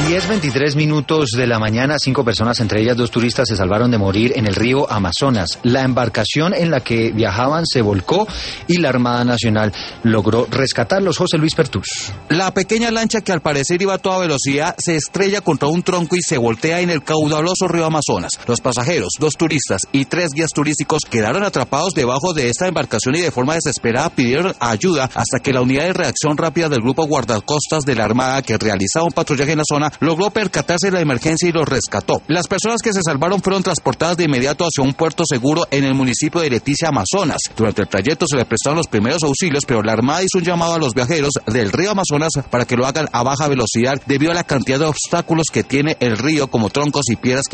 10:23 de la mañana, 5 personas, entre ellas 2 turistas, se salvaron de morir en el río Amazonas. La embarcación en la que viajaban se volcó y la Armada Nacional logró rescatarlos. José Luis Pertús. La pequeña lancha, que al parecer iba a toda velocidad, se estrella contra un tronco y se voltea en el caudaloso río Amazonas. Los pasajeros, 2 turistas y 3 guías turísticos quedaron atrapados debajo de esta embarcación y de forma desesperada pidieron ayuda hasta que la unidad de reacción rápida del grupo guardacostas de la Armada, que realizaba un patrullaje en la zona, logró percatarse de la emergencia y los rescató. Las personas que se salvaron fueron transportadas de inmediato hacia un puerto seguro en el municipio de Leticia, Amazonas. Durante el trayecto se les prestaron los primeros auxilios, pero la Armada hizo un llamado a los viajeros del río Amazonas para que lo hagan a baja velocidad debido a la cantidad de obstáculos que tiene el río, como troncos y piedras